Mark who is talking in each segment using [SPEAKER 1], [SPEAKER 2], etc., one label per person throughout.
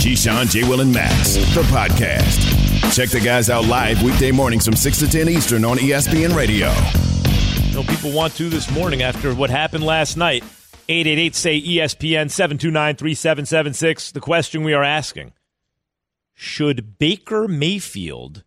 [SPEAKER 1] Keyshawn, J. Will, and Max, the podcast. Check the guys out live weekday mornings from 6 to 10 Eastern on ESPN Radio.
[SPEAKER 2] You know, people want to this morning after what happened last night. 888-SAY-ESPN, 729-3776. The question we are asking, should Baker Mayfield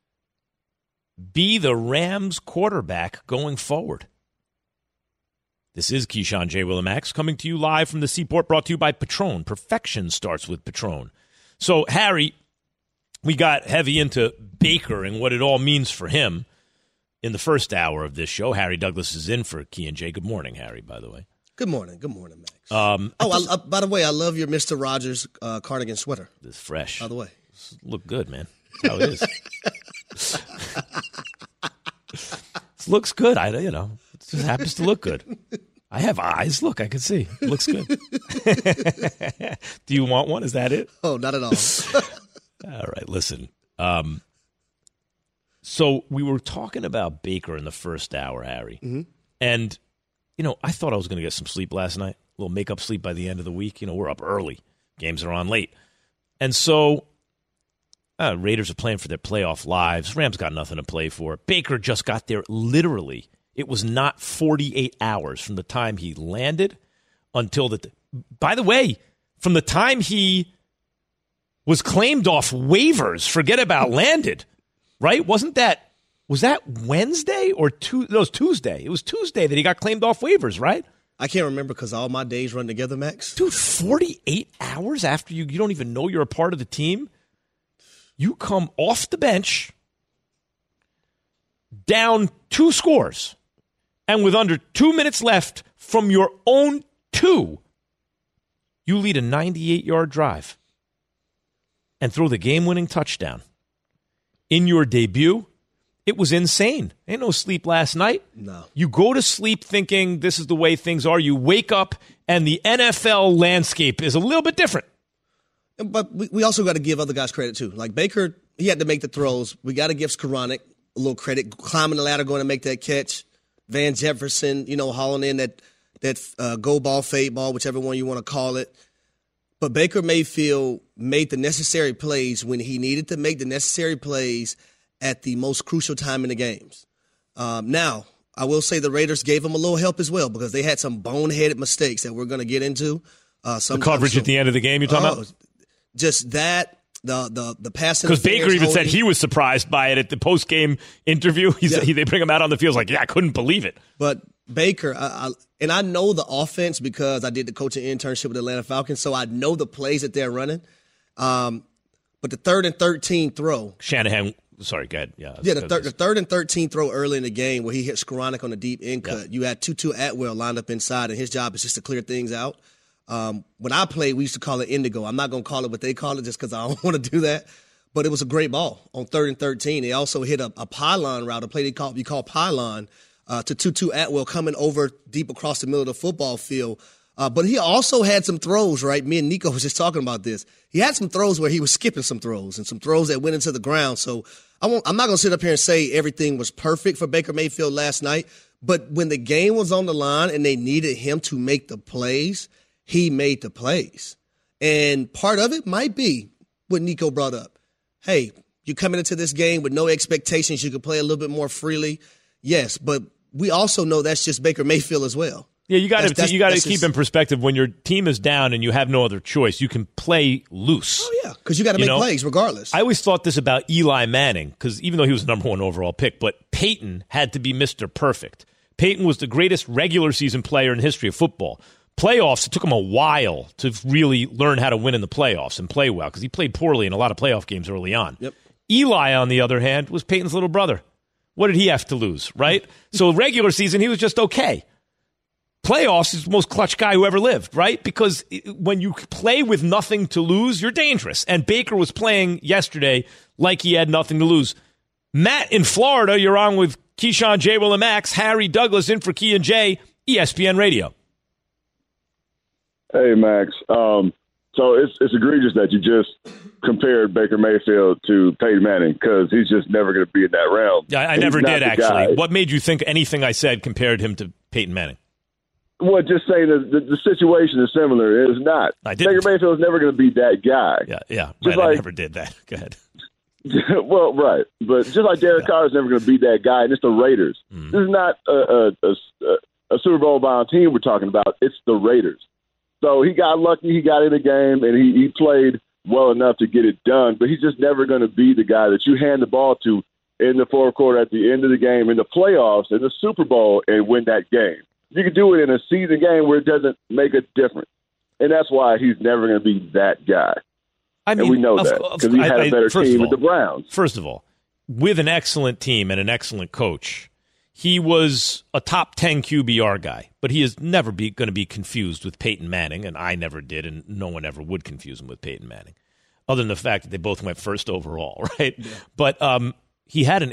[SPEAKER 2] be the Rams quarterback going forward? This is Keyshawn, J. Will, and Max coming to you live from the Seaport, brought to you by Patron. Perfection starts with Patron. So, Harry, we got heavy into Baker and what it all means for him in the first hour of this show. Harry Douglas is in for Key and J. Good morning, Harry, by the way.
[SPEAKER 3] Good morning. Good morning, Max. By the way, I love your Mr. Rogers cardigan sweater.
[SPEAKER 2] It's fresh.
[SPEAKER 3] By the way.
[SPEAKER 2] Look good, man. That's how it is. It looks good. It just happens to look good. I have eyes. Look, I can see. It looks good. Do you want one? Is that it?
[SPEAKER 3] Oh, not at all.
[SPEAKER 2] All right, listen. So we were talking about Baker in the first hour, Harry. Mm-hmm. And, I thought I was going to get some sleep last night, a little make-up sleep by the end of the week. We're up early. Games are on late. And so Raiders are playing for their playoff lives. Rams got nothing to play for. Baker just got there literally. It was not 48 hours from the time he landed until by the way, from the time he was claimed off waivers, forget about landed, right? Was that Wednesday or Tuesday? No, it was Tuesday. It was Tuesday that he got claimed off waivers, right?
[SPEAKER 3] I can't remember because all my days run together, Max.
[SPEAKER 2] Dude, 48 hours after you don't even know you're a part of the team, you come off the bench down 2 scores. And with under 2 minutes left from your own 2, you lead a 98-yard drive and throw the game-winning touchdown. In your debut, it was insane. Ain't no sleep last night.
[SPEAKER 3] No.
[SPEAKER 2] You go to sleep thinking this is the way things are. You wake up, and the NFL landscape is a little bit different.
[SPEAKER 3] But we also got to give other guys credit, too. Like Baker, he had to make the throws. We got to give Skoranek a little credit. Climbing the ladder, going to make that catch. Van Jefferson, hauling in that go ball, fade ball, whichever one you want to call it. But Baker Mayfield made the necessary plays when he needed to make the necessary plays at the most crucial time in the games. Now, I will say the Raiders gave him a little help as well because they had some boneheaded mistakes that we're going to get into.
[SPEAKER 2] The coverage at the end of the game you're talking about?
[SPEAKER 3] Just that. The passing,
[SPEAKER 2] because Baker even said he was surprised by it at the post game interview. They bring him out on the field like, I couldn't believe it.
[SPEAKER 3] But Baker, I know the offense because I did the coaching internship with the Atlanta Falcons, so I know the plays that they're running. But the 3rd and 13 throw,
[SPEAKER 2] Shanahan. Sorry, go ahead.
[SPEAKER 3] The 3rd and 13 throw early in the game where he hit Skoranek on the deep end cut. You had Tutu Atwell lined up inside, and his job is just to clear things out. When I played, we used to call it indigo. I'm not going to call it what they call it just because I don't want to do that. But it was a great ball on 3rd and 13. They also hit a pylon route, a play you call pylon, to Tutu Atwell coming over deep across the middle of the football field. But he also had some throws, right? Me and Nico was just talking about this. He had some throws where he was skipping some throws and some throws that went into the ground. So I'm not going to sit up here and say everything was perfect for Baker Mayfield last night. But when the game was on the line and they needed him to make the plays, he made the plays. And part of it might be what Nico brought up. Hey, you're coming into this game with no expectations. You can play a little bit more freely. Yes, but we also know that's just Baker Mayfield as well.
[SPEAKER 2] Yeah, you got to keep in perspective when your team is down and you have no other choice. You can play loose.
[SPEAKER 3] Oh, yeah, because you got to make plays regardless.
[SPEAKER 2] I always thought this about Eli Manning because even though he was the number 1 overall pick, but Peyton had to be Mr. Perfect. Peyton was the greatest regular season player in the history of football. Playoffs, it took him a while to really learn how to win in the playoffs and play well because he played poorly in a lot of playoff games early on.
[SPEAKER 3] Yep.
[SPEAKER 2] Eli, on the other hand, was Peyton's little brother. What did he have to lose, right? So regular season, he was just okay. Playoffs is the most clutch guy who ever lived, right? Because when you play with nothing to lose, you're dangerous. And Baker was playing yesterday like he had nothing to lose. Matt in Florida, you're on with Keyshawn, J. Will, and Max. Harry Douglas in for Key and J, ESPN Radio.
[SPEAKER 4] Hey, Max. So it's egregious that you just compared Baker Mayfield to Peyton Manning because he's just never going to be in that realm.
[SPEAKER 2] Yeah, I never did, actually. What made you think anything I said compared him to Peyton Manning?
[SPEAKER 4] Well, just saying the situation is similar. It is not. Baker Mayfield is never going to be that guy.
[SPEAKER 2] Yeah.
[SPEAKER 4] Just
[SPEAKER 2] right, I never did that. Go ahead.
[SPEAKER 4] Well, right. But just like Derek Carr is never going to be that guy, and it's the Raiders. Mm-hmm. This is not a Super Bowl bound team we're talking about. It's the Raiders. So he got lucky. He got in the game, and he played well enough to get it done. But he's just never going to be the guy that you hand the ball to in the fourth quarter, at the end of the game, in the playoffs, in the Super Bowl, and win that game. You can do it in a season game where it doesn't make a difference. And that's why he's never going to be that guy.
[SPEAKER 2] I mean,
[SPEAKER 4] and we know that because he had a better team with the Browns.
[SPEAKER 2] First of all, with an excellent team and an excellent coach, he was a top 10 QBR guy, but he is never going to be confused with Peyton Manning, and I never did, and no one ever would confuse him with Peyton Manning, other than the fact that they both went first overall, right? Yeah. But he had an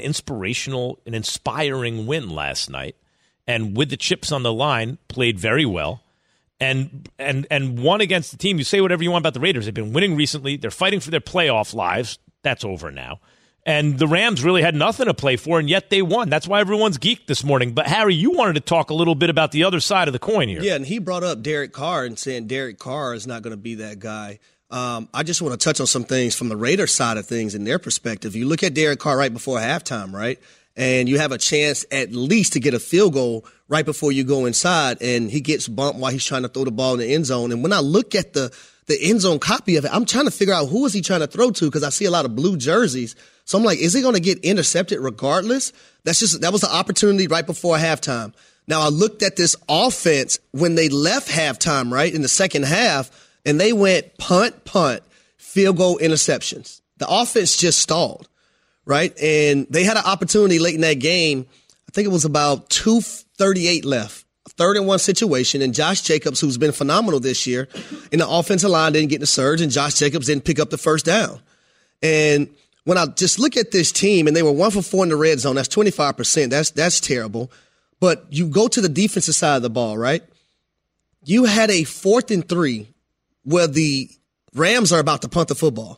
[SPEAKER 2] inspiring win last night, and with the chips on the line, played very well. And won against the team. You say whatever you want about the Raiders. They've been winning recently. They're fighting for their playoff lives. That's over now. And the Rams really had nothing to play for, and yet they won. That's why everyone's geeked this morning. But, Harry, you wanted to talk a little bit about the other side of the coin here.
[SPEAKER 3] Yeah, and he brought up Derek Carr and saying Derek Carr is not going to be that guy. I just want to touch on some things from the Raiders side of things in their perspective. You look at Derek Carr right before halftime, right? And you have a chance at least to get a field goal right before you go inside, and he gets bumped while he's trying to throw the ball in the end zone. And when I look at the end zone copy of it, I'm trying to figure out who is he trying to throw to because I see a lot of blue jerseys. So I'm like, is he going to get intercepted regardless? That was the opportunity right before halftime. Now, I looked at this offense when they left halftime, right, in the second half, and they went punt, field goal, interceptions. The offense just stalled. Right. And they had an opportunity late in that game. I think it was about 2:38 left, a 3rd-and-1 situation. And Josh Jacobs, who's been phenomenal this year in the offensive line, didn't get the surge, and Josh Jacobs didn't pick up the first down. And when I just look at this team, and they were 1 for 4 in the red zone, that's 25%. That's terrible. But you go to the defensive side of the ball, right? You had a 4th and 3 where the Rams are about to punt the football.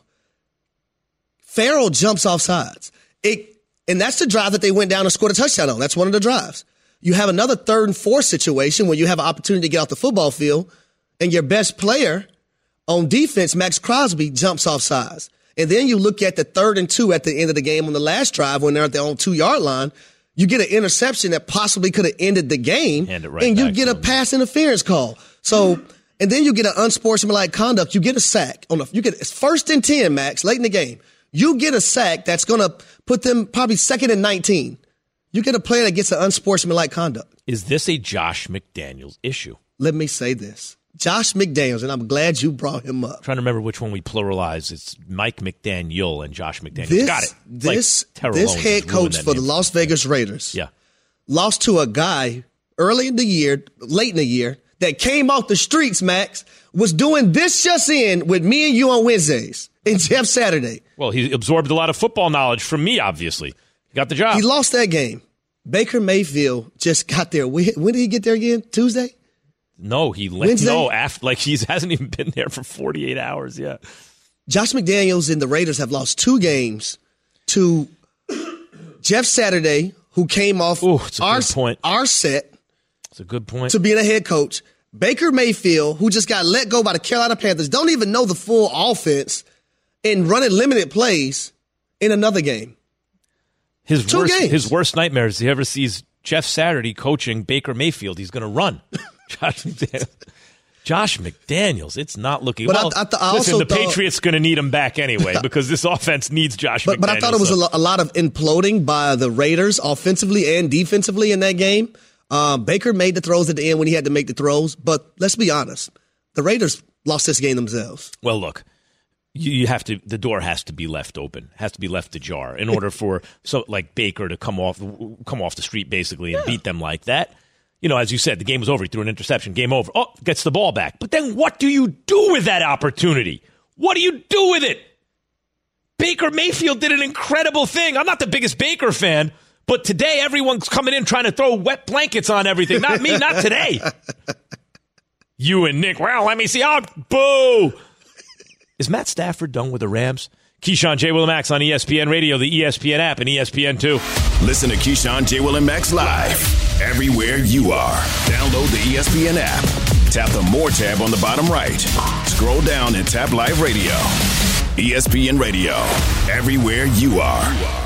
[SPEAKER 3] Farrell jumps off sides. And that's the drive that they went down and scored a touchdown on. That's one of the drives. You have another 3rd and 4 situation where you have an opportunity to get off the football field, and your best player on defense, Max Crosby, jumps off sides. And then you look at the 3rd and 2 at the end of the game on the last drive when they're at their own 2-yard line. You get an interception that possibly could have ended the game, and you get a pass interference call. So, and then you get an unsportsmanlike conduct. You get a sack. You get it's 1st and 10, Max, late in the game. You get a sack that's going to put them probably 2nd and 19. You get a player that gets an unsportsmanlike conduct.
[SPEAKER 2] Is this a Josh McDaniels issue?
[SPEAKER 3] Let me say this. Josh McDaniels, and I'm glad you brought him up.
[SPEAKER 2] I'm trying to remember which one we pluralize. It's Mike McDaniel and Josh McDaniels. Got it.
[SPEAKER 3] This head coach for the Las Vegas Raiders lost to a guy late in the year, that came off the streets, Max, was doing this just in with me and you on Wednesdays, and Jeff Saturday.
[SPEAKER 2] Well, he absorbed a lot of football knowledge from me, obviously. He got the job.
[SPEAKER 3] He lost that game. Baker Mayfield just got there. When did he get there again? Tuesday?
[SPEAKER 2] No, he left. No, after he hasn't even been there for 48 hours yet.
[SPEAKER 3] Josh McDaniels and the Raiders have lost 2 games to Jeff Saturday, who came off our set.
[SPEAKER 2] That's a good point.
[SPEAKER 3] To being a head coach. Baker Mayfield, who just got let go by the Carolina Panthers, don't even know the full offense, and running limited plays in another game.
[SPEAKER 2] His worst nightmare is he ever sees Jeff Saturday coaching Baker Mayfield. He's going to run. Josh McDaniels, it's not looking well. The Patriots going to need him back anyway because this offense needs Josh McDaniels.
[SPEAKER 3] But I thought it was a lot of imploding by the Raiders offensively and defensively in that game. Baker made the throws at the end when he had to make the throws, but let's be honest. The Raiders lost this game themselves.
[SPEAKER 2] Well, look, you have to. The door has to be left open, has to be left ajar in order for Baker to come off the street basically and beat them like that. You know, as you said, the game was over. He threw an interception. Game over. Oh, gets the ball back. But then what do you do with that opportunity? What do you do with it? Baker Mayfield did an incredible thing. I'm not the biggest Baker fan, but today everyone's coming in trying to throw wet blankets on everything. Not me, not today. You and Nick, well, let me see. Oh, boo. Is Matt Stafford done with the Rams? Keyshawn, J. Will and Max on ESPN Radio, the ESPN app, and ESPN2.
[SPEAKER 1] Listen to Keyshawn, J. Will and Max live everywhere you are. Download the ESPN app. Tap the More tab on the bottom right. Scroll down and tap Live Radio. ESPN Radio, everywhere you are.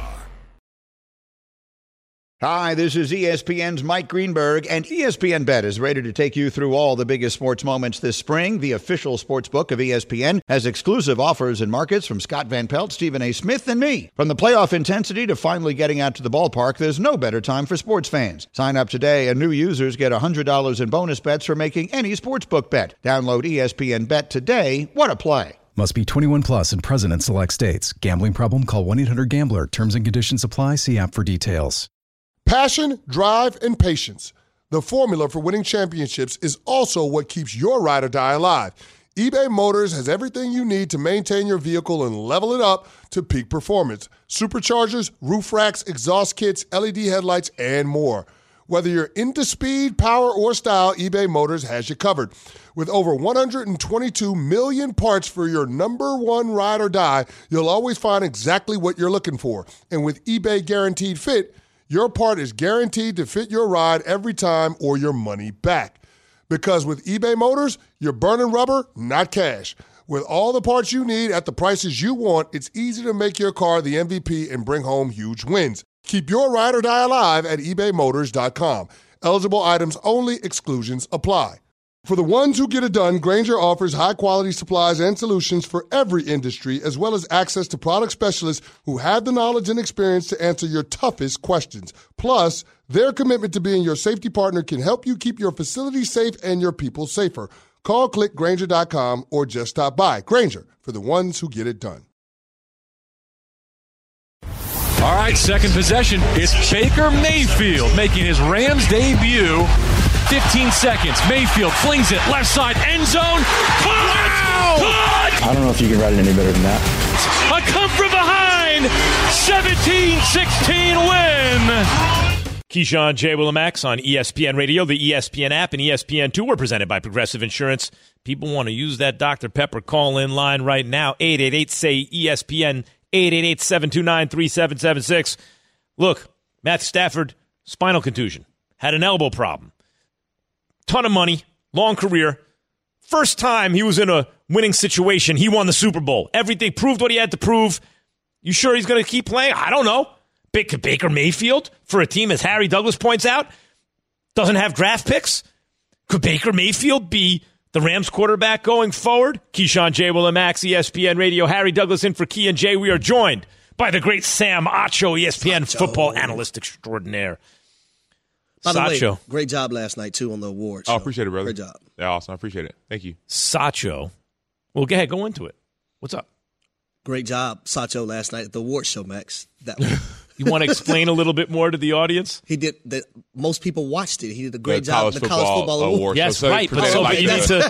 [SPEAKER 5] Hi, this is ESPN's Mike Greenberg, and ESPN Bet is ready to take you through all the biggest sports moments this spring. The official sports book of ESPN has exclusive offers and markets from Scott Van Pelt, Stephen A. Smith, and me. From the playoff intensity to finally getting out to the ballpark, there's no better time for sports fans. Sign up today, and new users get $100 in bonus bets for making any sportsbook bet. Download ESPN Bet today. What a play.
[SPEAKER 6] Must be 21 plus and present in select states. Gambling problem? Call 1-800-GAMBLER. Terms and conditions apply. See app for details.
[SPEAKER 7] Passion, drive, and patience. The formula for winning championships is also what keeps your ride or die alive. eBay Motors has everything you need to maintain your vehicle and level it up to peak performance. Superchargers, roof racks, exhaust kits, LED headlights, and more. Whether you're into speed, power, or style, eBay Motors has you covered. With over 122 million parts for your number one ride or die, you'll always find exactly what you're looking for. And with eBay Guaranteed Fit, your part is guaranteed to fit your ride every time or your money back. Because with eBay Motors, you're burning rubber, not cash. With all the parts you need at the prices you want, it's easy to make your car the MVP and bring home huge wins. Keep your ride or die alive at ebaymotors.com. Eligible items only. Exclusions apply. For the ones who get it done, Grainger offers high-quality supplies and solutions for every industry, as well as access to product specialists who have the knowledge and experience to answer your toughest questions. Plus, their commitment to being your safety partner can help you keep your facility safe and your people safer. Call, click Grainger.com, or just stop by. Grainger, for the ones who get it done.
[SPEAKER 8] All right, second possession. It's Baker Mayfield making his Rams debut. 15 seconds. Mayfield flings it left side end zone. Caught!
[SPEAKER 9] Wow! Caught! I don't know if you can write it any better than that.
[SPEAKER 8] A come from behind 17-16 win.
[SPEAKER 2] Keyshawn, J. Willimax on ESPN Radio, the ESPN app, and ESPN2 were presented by Progressive Insurance. People want to use that Dr. Pepper call-in line right now. 888-SAY-ESPN, 888-729-3776. Look, Matt Stafford, spinal contusion, had an elbow problem. Ton of money, long career. First time he was in a winning situation, he won the Super Bowl. Everything proved what he had to prove. You sure he's going to keep playing? I don't know. Baker Mayfield, for a team, as Harry Douglas points out, doesn't have draft picks? Could Baker Mayfield be the Rams quarterback going forward? Keyshawn, J. Willimax, ESPN Radio. Harry Douglas in for Key and Jay. We are joined by the great Sam Acho, ESPN football analyst extraordinaire.
[SPEAKER 3] By the
[SPEAKER 2] Sacho.
[SPEAKER 3] way, great job last night, too, on the awards.
[SPEAKER 10] Oh, appreciate it, brother.
[SPEAKER 3] Great job.
[SPEAKER 10] Yeah, awesome. I appreciate it. Thank you.
[SPEAKER 2] Sacho. Well, go ahead. Go into it. What's up?
[SPEAKER 3] Great job, Sacho, last night at the awards show, Max. That
[SPEAKER 2] You want to explain a little bit more to the audience?
[SPEAKER 3] He did. Most people watched it. He did a great job.
[SPEAKER 10] The college football awards.
[SPEAKER 2] Yes, so right. But you need to.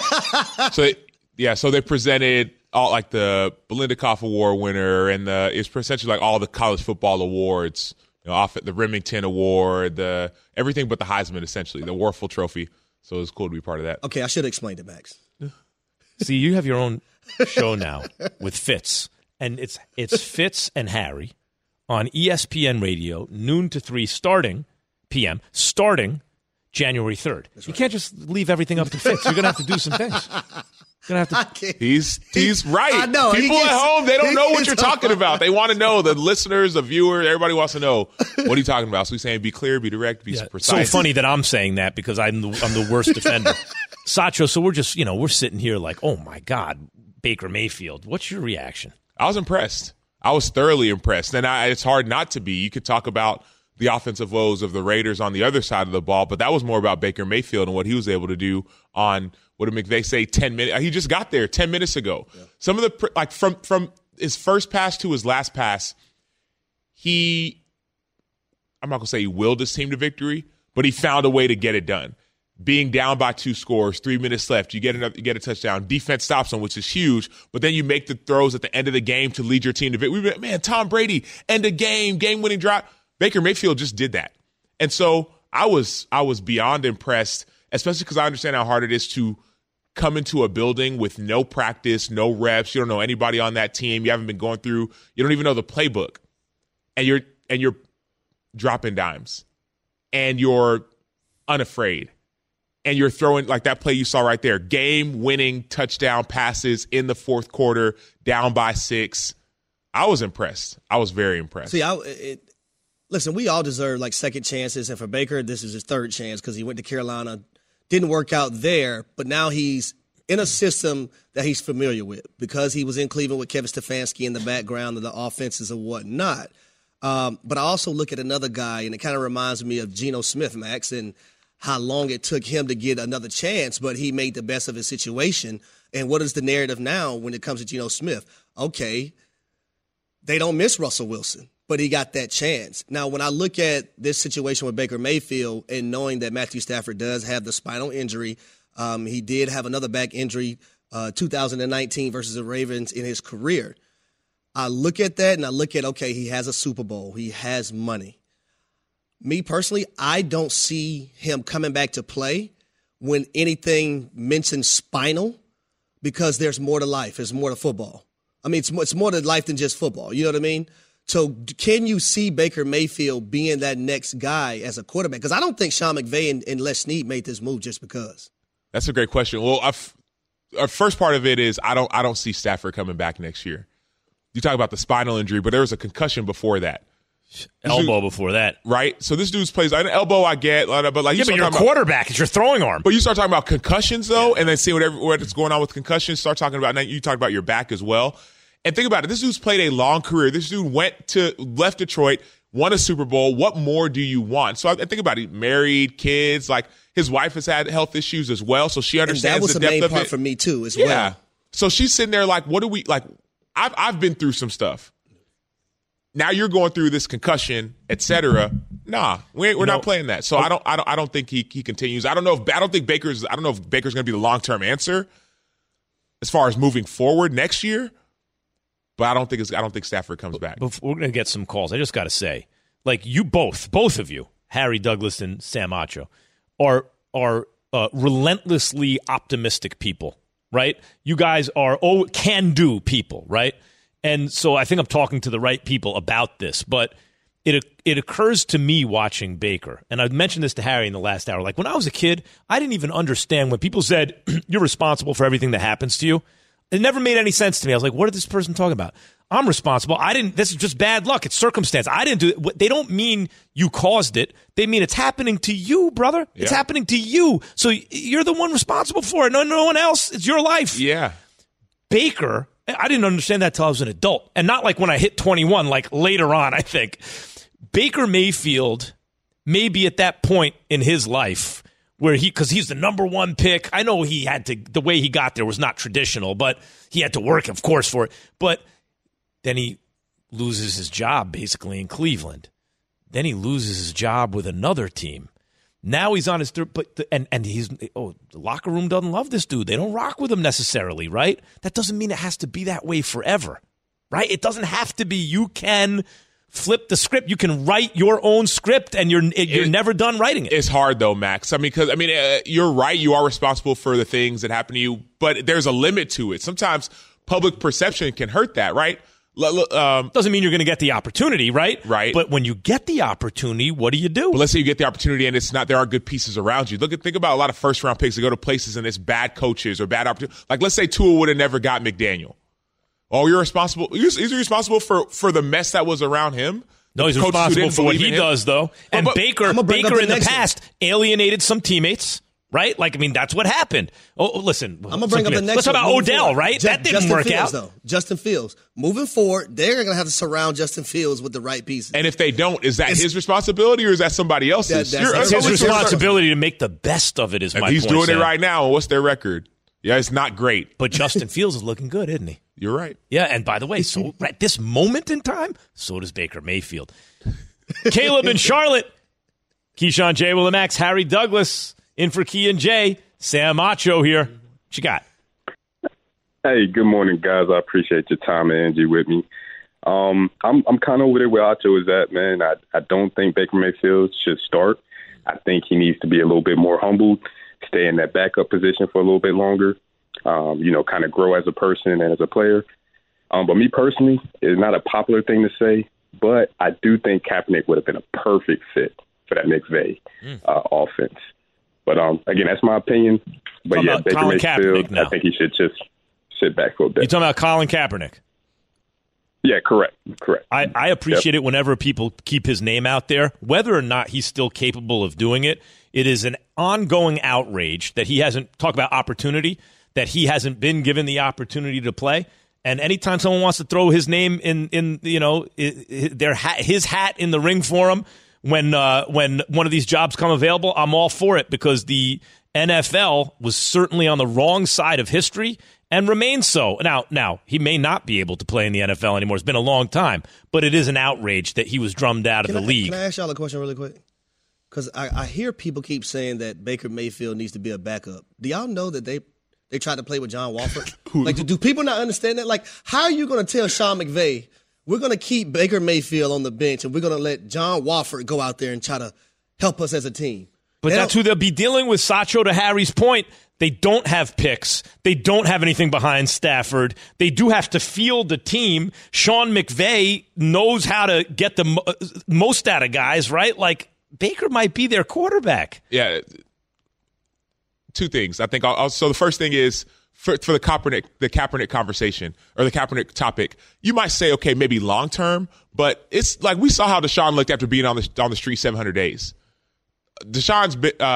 [SPEAKER 10] So they presented all like the Belinda Koff Award winner, and it's essentially like all the college football awards. You know, off at the Remington Award, everything but the Heisman, essentially, the Warfel Trophy. So it was cool to be part of that.
[SPEAKER 3] Okay, I should have explained it, Max.
[SPEAKER 2] See, you have your own show now with Fitz, and it's Fitz and Harry on ESPN Radio, noon to 3 p.m., starting January 3rd. You can't just leave everything up to Fitz. You're going to have to do some things. Gonna have to.
[SPEAKER 10] He's right.
[SPEAKER 3] I know.
[SPEAKER 10] People at home, they don't know what you're talking about. They want to know. The listeners, the viewers, everybody wants to know what are you talking about. So he's saying, be clear, be direct, be precise.
[SPEAKER 2] So funny that I'm saying that because I'm the worst defender. Sacho, so we're just we're sitting here like, oh my God, Baker Mayfield. What's your reaction?
[SPEAKER 10] I was impressed. I was thoroughly impressed, and it's hard not to be. You could talk about the offensive woes of the Raiders on the other side of the ball, but that was more about Baker Mayfield and what he was able to do on. What did McVay say? 10 minutes. He just got there 10 minutes ago. Yeah. Some of the from his first pass to his last pass, I'm not gonna say he willed his team to victory, but he found a way to get it done. Being down by 2 scores, 3 minutes left, you get a touchdown. Defense stops him, which is huge. But then you make the throws at the end of the game to lead your team to victory. Man, Tom Brady, end of game-winning drive. Baker Mayfield just did that, and so I was beyond impressed, especially because I understand how hard it is to come into a building with no practice, no reps. You don't know anybody on that team. You haven't been going through. You don't even know the playbook, and you're dropping dimes. and you're unafraid. And you're throwing, like that play you saw right there, game-winning touchdown passes in the fourth quarter, down by 6. I was impressed. I was very impressed.
[SPEAKER 3] See, listen, we all deserve like second chances, and for Baker, this is his third chance because he went to Carolina, didn't work out there, but now he's in a system that he's familiar with because he was in Cleveland with Kevin Stefanski in the background of the offenses and whatnot. But I also look at another guy, and it kind of reminds me of Geno Smith, Max, and how long it took him to get another chance, but he made the best of his situation. And what is the narrative now when it comes to Geno Smith? Okay, they don't miss Russell Wilson, but he got that chance. Now, when I look at this situation with Baker Mayfield and knowing that Matthew Stafford does have the spinal injury, he did have another back injury 2019 versus the Ravens in his career. I look at that and I look at, okay, he has a Super Bowl. He has money. Me personally, I don't see him coming back to play when anything mentions spinal because there's more to life. There's more to football. I mean, it's more to life than just football. You know what I mean? So can you see Baker Mayfield being that next guy as a quarterback? Because I don't think Sean McVay and Les Snead made this move just because.
[SPEAKER 10] That's a great question. Well, our first part of it is I don't see Stafford coming back next year. You talk about the spinal injury, but there was a concussion before that.
[SPEAKER 2] Elbow before that.
[SPEAKER 10] Right? So this dude's plays an elbow, I get, but like
[SPEAKER 2] but you're a quarterback. It's your throwing arm.
[SPEAKER 10] But you start talking about concussions, though, and then see what's going on with concussions. Start talking about, you talk about your back as well. And think about it. This dude's played a long career. This dude left Detroit, won a Super Bowl. What more do you want? So I think about it. Married, kids, like his wife has had health issues as well, so she understands the depth of it.
[SPEAKER 3] That was the main part for me, too, as well.
[SPEAKER 10] Yeah. So she's sitting there like, what do we, like, I've been through some stuff. Now you're going through this concussion, et cetera. Nah, we're not playing that. So I don't think he continues. I don't know if Baker's going to be the long-term answer as far as moving forward next year. But I don't think Stafford comes back.
[SPEAKER 2] We're going to get some calls. I just got to say, like you both of you, Harry Douglas and Sam Acho, are relentlessly optimistic people, right? You guys are can-do people, right? And so I think I'm talking to the right people about this, but it occurs to me watching Baker, and I've mentioned this to Harry in the last hour. Like when I was a kid, I didn't even understand when people said, you're responsible for everything that happens to you. It never made any sense to me. I was like, what is this person talking about? I'm responsible. This is just bad luck. It's circumstance. I didn't do it. They don't mean you caused it. They mean it's happening to you, brother. Yeah. It's happening to you. So you're the one responsible for it. No one else. It's your life.
[SPEAKER 10] Yeah.
[SPEAKER 2] Baker, I didn't understand that till I was an adult. And not like when I hit 21, like later on, I think. Baker Mayfield may be at that point in his life where because he's the number one pick. I know the way he got there was not traditional, but he had to work, of course, for it. But then he loses his job basically in Cleveland. Then he loses his job with another team. Now he's on his third, the locker room doesn't love this dude. They don't rock with him necessarily, right? That doesn't mean it has to be that way forever, right? It doesn't have to be. You can flip the script. You can write your own script, and you're never done writing it.
[SPEAKER 10] It's hard though, Max. I mean, because you're right. You are responsible for the things that happen to you, but there's a limit to it. Sometimes public perception can hurt that, right?
[SPEAKER 2] Doesn't mean you're going to get the opportunity, right?
[SPEAKER 10] Right.
[SPEAKER 2] But when you get the opportunity, what do?
[SPEAKER 10] Well, let's say you get the opportunity and there are good pieces around you. Think about a lot of first round picks that go to places and it's bad coaches or bad opportunities. Like let's say Tua would have never got McDaniel. Oh, you're responsible. Is he responsible for the mess that was around him?
[SPEAKER 2] No, he's responsible for what he does, though. And Baker in the past alienated some teammates. Right? Like, I mean, that's what happened. Oh, listen.
[SPEAKER 3] I'm going to bring up the next one.
[SPEAKER 2] Let's talk about Odell, right? That didn't work out.
[SPEAKER 3] Though. Justin Fields. Moving forward, they're going to have to surround Justin Fields with the right pieces.
[SPEAKER 10] And if they don't, is that his responsibility or is that somebody else's?
[SPEAKER 2] It's his responsibility to make the best of it, is my point.
[SPEAKER 10] He's doing it right now. What's their record? Yeah, it's not great.
[SPEAKER 2] But Justin Fields is looking good, isn't he?
[SPEAKER 10] You're right.
[SPEAKER 2] Yeah, and by the way, so at this moment in time, so does Baker Mayfield. Caleb in Charlotte. Keyshawn J. Will and Max. Harry Douglas in for Key and Jay. Sam Acho here. What you got?
[SPEAKER 11] Hey, good morning, guys. I appreciate your time and energy with me. I'm kind of with it where Acho is at, man. I don't think Baker Mayfield should start. I think he needs to be a little bit more humbled, stay in that backup position for a little bit longer, kind of grow as a person and as a player. But me personally, it's not a popular thing to say, but I do think Kaepernick would have been a perfect fit for that McVay offense. But again, that's my opinion. But yeah, Baker Mayfield, I think he should just sit back for a bit.
[SPEAKER 2] You talking about Colin Kaepernick?
[SPEAKER 11] Yeah, correct.
[SPEAKER 2] I appreciate it whenever people keep his name out there, whether or not he's still capable of doing it. It is an ongoing outrage that he hasn't talked about opportunity, that he hasn't been given the opportunity to play. And anytime someone wants to throw his name in his hat in the ring for him when one of these jobs come available, I'm all for it, because the NFL was certainly on the wrong side of history and remains so. Now he may not be able to play in the NFL anymore. It's been a long time, but it is an outrage that he was drummed out of the league.
[SPEAKER 3] Can I ask y'all a question really quick? Because I hear people keep saying that Baker Mayfield needs to be a backup. Do y'all know that they tried to play with John Wolford? Like, do people not understand that? Like, how are you going to tell Sean McVay, we're going to keep Baker Mayfield on the bench and we're going to let John Wolford go out there and try to help us as a team?
[SPEAKER 2] But that's who they'll be dealing with, Sacho, to Harry's point. They don't have picks. They don't have anything behind Stafford. They do have to field the team. Sean McVay knows how to get the most out of guys, right? Like, Baker might be their quarterback.
[SPEAKER 10] Yeah. Two things. I think so. The first thing is for the Kaepernick conversation or the Kaepernick topic, you might say, okay, maybe long term, but it's like we saw how Deshaun looked after being on the street 700 days. Cap's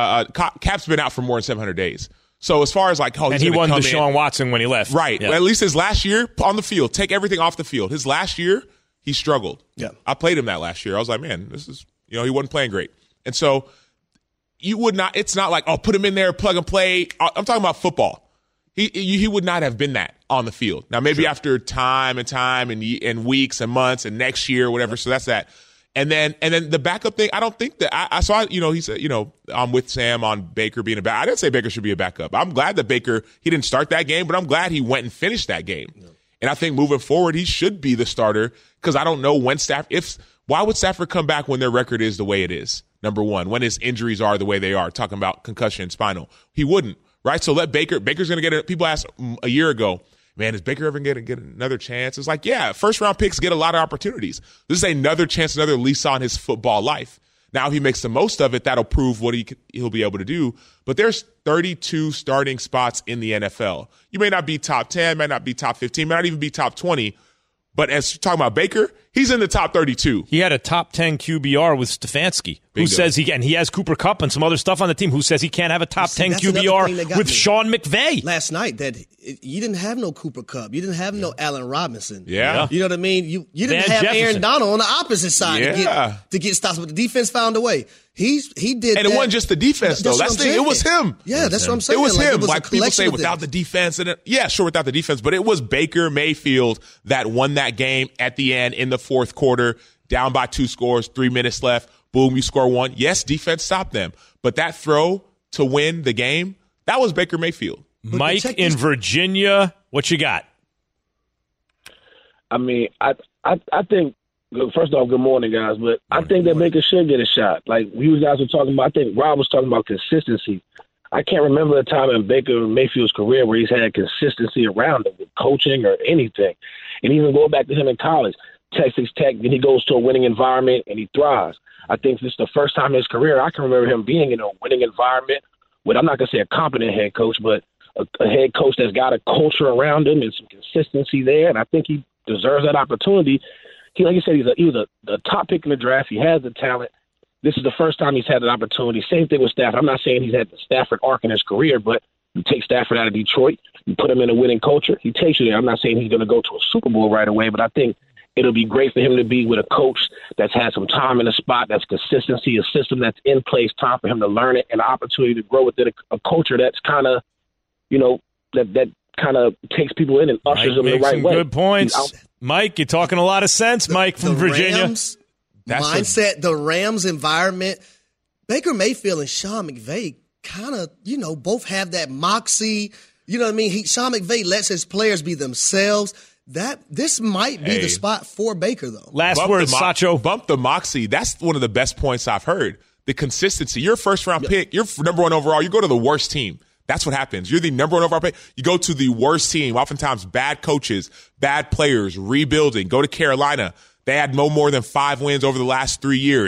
[SPEAKER 10] been out for more than 700 days. So as far as like,
[SPEAKER 2] and he won Deshaun Watson when he left,
[SPEAKER 10] right? Yeah. Well, at least his last year on the field, take everything off the field. His last year, he struggled.
[SPEAKER 3] Yeah,
[SPEAKER 10] I played him that last year. I was like, man, this is he wasn't playing great, and so you would not. It's not like, oh, put him in there, plug and play. I'm talking about football. He would not have been that on the field. Now maybe after time and weeks and months and next year, whatever. So that's that. And then the backup thing, I don't think that I saw, he said, I'm with Sam on Baker being a backup. I didn't say Baker should be a backup. I'm glad that Baker, he didn't start that game, but I'm glad he went and finished that game. Yeah. And I think moving forward, he should be the starter, because I don't know when why would Stafford come back when their record is the way it is? Number one, when his injuries are the way they are, talking about concussion, spinal. He wouldn't, right? So let Baker's going to get it. People asked a year ago, man, is Baker ever going to get another chance? It's like, yeah, first-round picks get a lot of opportunities. This is another chance, another lease on his football life. Now, if he makes the most of it, that'll prove what he'll be able to do. But there's 32 starting spots in the NFL. You may not be top 10, may not be top 15, may not even be top 20. But as you're talking about Baker, he's in the top 32.
[SPEAKER 2] He had a top 10 QBR with Stefanski, who says and he has Cooper Kupp and some other stuff on the team, who says he can't have a top 10 QBR with Sean McVay.
[SPEAKER 3] Last night, that you didn't have no Cooper Kupp. You didn't have no Allen Robinson.
[SPEAKER 10] Yeah.
[SPEAKER 3] You know what I mean? You didn't have Jefferson. Aaron Donald on the opposite side to get stops, but the defense found a way. He did,
[SPEAKER 10] and it wasn't just the defense though. It was him.
[SPEAKER 3] Yeah, that's what I'm saying.
[SPEAKER 10] It was him. Like people say, without the defense, without the defense, but it was Baker Mayfield that won that game at the end in the fourth quarter, down by 2 scores, 3 minutes left. Boom, you score 1. Yes, defense stopped them, but that throw to win the game, that was Baker Mayfield.
[SPEAKER 2] Mike in Virginia, what you got?
[SPEAKER 12] I mean, I think. First off, good morning, guys. But I think that Baker should get a shot. Like you guys were talking about, I think Rob was talking about consistency. I can't remember a time in Baker Mayfield's career where he's had consistency around him with coaching or anything. And even going back to him in college, Texas Tech, then he goes to a winning environment and he thrives. I think this is the first time in his career I can remember him being in a winning environment with, I'm not going to say a competent head coach, but a head coach that's got a culture around him and some consistency there. And I think he deserves that opportunity. Like you said, he was a top pick in the draft. He has the talent. This is the first time he's had an opportunity. Same thing with Stafford. I'm not saying he's had the Stafford arc in his career, but you take Stafford out of Detroit, you put him in a winning culture, he takes you there. I'm not saying he's going to go to a Super Bowl right away, but I think it'll be great for him to be with a coach that's had some time in the spot, that's consistency, a system that's in place, time for him to learn it, and an opportunity to grow within a culture that's kind of, that kind of takes people in and ushers them in the right way.
[SPEAKER 2] Good points. Mike, you're talking a lot of sense, Mike from Virginia.
[SPEAKER 3] Rams mindset, the Rams environment. Baker Mayfield and Sean McVay kind of, both have that moxie. You know what I mean? Sean McVay lets his players be themselves. This might be the spot for Baker, though.
[SPEAKER 2] Last word, Sacho.
[SPEAKER 10] Bump the moxie. That's one of the best points I've heard. The consistency. You're a first-round pick. You're number 1 overall. You go to the worst team. That's what happens. You're the number 1 overall pick. You go to the worst team, oftentimes bad coaches, bad players, rebuilding. Go to Carolina. They had no more than 5 wins over the last 3 years.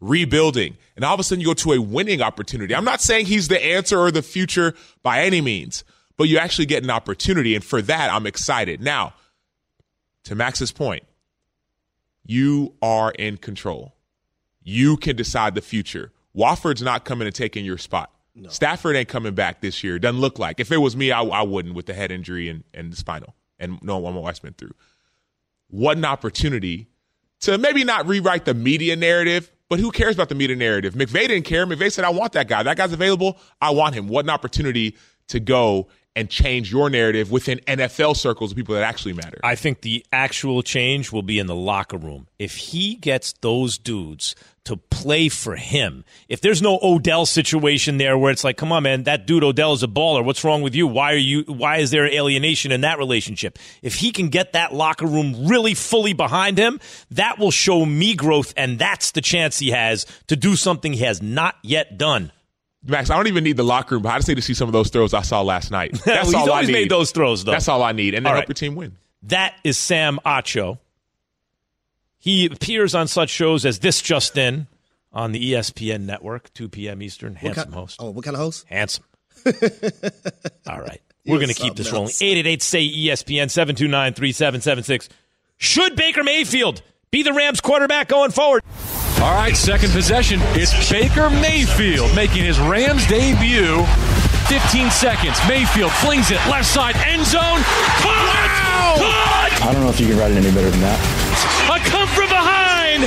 [SPEAKER 10] rebuilding, and all of a sudden you go to a winning opportunity. I'm not saying he's the answer or the future by any means, but you actually get an opportunity, and for that, I'm excited. Now, to Max's point, you are in control. You can decide the future. Wofford's not coming and taking your spot. No. Stafford ain't coming back this year. Doesn't look like. If it was me, I wouldn't with the head injury and the spinal and knowing what my wife's been through. What an opportunity to maybe not rewrite the media narrative, but who cares about the media narrative? McVay didn't care. McVay said, I want that guy. That guy's available. I want him. What an opportunity to go and change your narrative within NFL circles of people that actually matter.
[SPEAKER 2] I think the actual change will be in the locker room. If he gets those dudes to play for him, if there's no Odell situation there where it's like, come on, man, that dude Odell is a baller. What's wrong with you? Why is there alienation in that relationship? If he can get that locker room really fully behind him, that will show me growth, and that's the chance he has to do something he has not yet done.
[SPEAKER 10] Max, I don't even need the locker room, but I just need to see some of those throws I saw last night. That's all I need. He's
[SPEAKER 2] always made those throws, though.
[SPEAKER 10] That's all I need, and then help your team win.
[SPEAKER 2] That is Sam Acho. He appears on such shows as This Just In on the ESPN network, 2 p.m. Eastern. Handsome host.
[SPEAKER 3] Oh, what kind of host?
[SPEAKER 2] Handsome. All right. We're going to keep this rolling. 888-SAY-ESPN, 729-3776. Should Baker Mayfield be the Rams quarterback going forward?
[SPEAKER 8] All right, second possession. It's Baker Mayfield making his Rams debut. 15 seconds. Mayfield flings it left side end zone. Caught! Caught!
[SPEAKER 9] I don't know if you can write it any better than that.
[SPEAKER 8] A come from behind.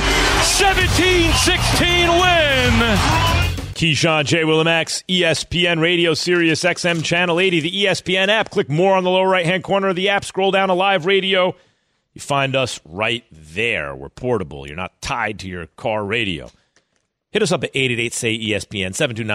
[SPEAKER 8] 17-16 win.
[SPEAKER 2] Keyshawn, J. Willimax, ESPN Radio, Sirius XM Channel 80, the ESPN app. Click more on the lower right-hand corner of the app. Scroll down to Live Radio. You find us right there. We're portable. You're not tied to your car radio. Hit us up at 888-SAY-ESPN,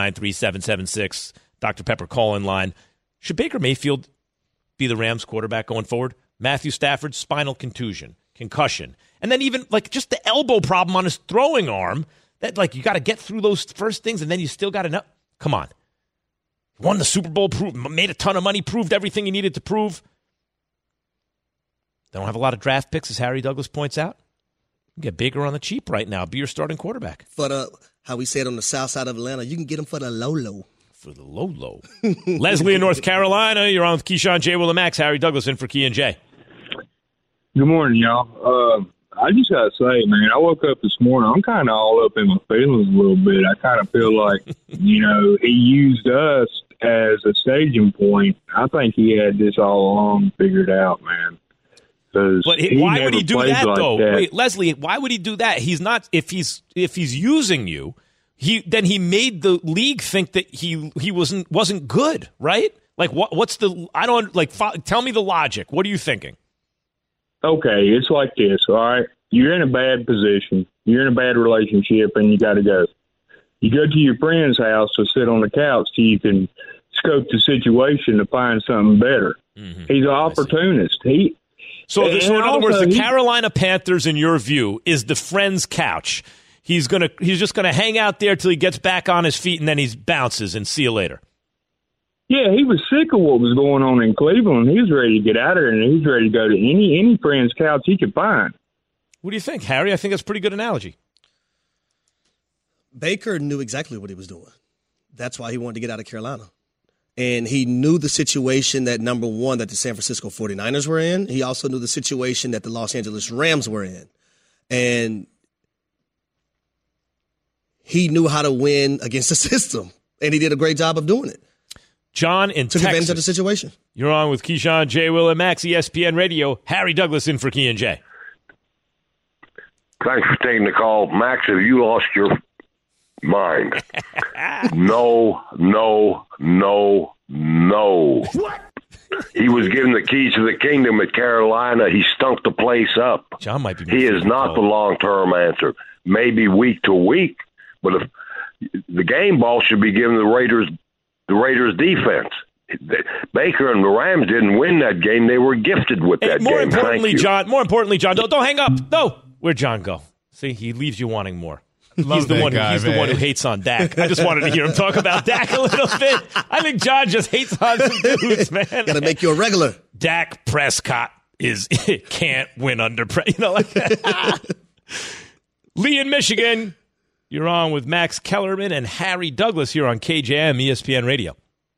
[SPEAKER 2] 729-3776. Dr. Pepper call-in line. Should Baker Mayfield be the Rams quarterback going forward? Matthew Stafford, spinal contusion, concussion. And then even like just the elbow problem on his throwing arm. That like you got to get through those first things, and then you still got to know. Come on. Won the Super Bowl, made a ton of money, proved everything he needed to prove. They don't have a lot of draft picks, as Harry Douglas points out. You get Baker on the cheap right now. Be your starting quarterback.
[SPEAKER 3] For the, how we say it on the south side of Atlanta, you can get him for the low-low.
[SPEAKER 2] For the low-low. Leslie in North Carolina, you're on with Keyshawn, J. Max, Harry Douglas in for Key and J.
[SPEAKER 13] Good morning, y'all. I just got to say, man, I woke up this morning, I'm kind of all up in my feelings a little bit. I kind of feel like, he used us as a staging point. I think he had this all along figured out, man.
[SPEAKER 2] But why would he do that, like though? That. Wait, Leslie, why would he do that? He's not. If he's using you, then he made the league think that he wasn't good, right? Like what's the? I don't like. Tell me the logic. What are you thinking?
[SPEAKER 13] Okay, it's like this. All right, you're in a bad position. You're in a bad relationship, and you got to go. You go to your friend's house to sit on the couch so you can scope the situation to find something better. Mm-hmm. He's an opportunist.
[SPEAKER 2] So in other words, the Carolina Panthers, in your view, is the friend's couch. He's just gonna hang out there till he gets back on his feet, and then he bounces and see you later.
[SPEAKER 13] Yeah, he was sick of what was going on in Cleveland. He was ready to get out of there, and he was ready to go to any friend's couch he could find.
[SPEAKER 2] What do you think, Harry? I think that's a pretty good analogy.
[SPEAKER 3] Baker knew exactly what he was doing. That's why he wanted to get out of Carolina. And he knew the situation that, number one, that the San Francisco 49ers were in. He also knew the situation that the Los Angeles Rams were in. And he knew how to win against the system. And he did a great job of doing it.
[SPEAKER 2] John in Texas.
[SPEAKER 3] Took advantage of the situation.
[SPEAKER 2] You're on with Keyshawn, J. Will, and Max, ESPN Radio. Harry Douglas in for Key and J.
[SPEAKER 14] Thanks for taking the call. Max, have you lost your mind? No. What? He was given the keys to the kingdom at Carolina. He stunk the place up.
[SPEAKER 2] John might be.
[SPEAKER 14] He is not the long-term answer. Maybe week to week, but if the game ball should be given the Raiders defense. Baker and the Rams didn't win that game. They were gifted with that
[SPEAKER 2] more
[SPEAKER 14] game.
[SPEAKER 2] Importantly, John, don't hang up. No. Where'd John go? See, he leaves you wanting more. He's the one who hates on Dak. I just wanted to hear him talk about Dak a little bit. I think John just hates on some dudes, man.
[SPEAKER 3] Got to make you a regular.
[SPEAKER 2] Dak Prescott can't win under pressure. Like that. Lee in Michigan, You're on with Max Kellerman and Harry Douglas here on KJM ESPN Radio.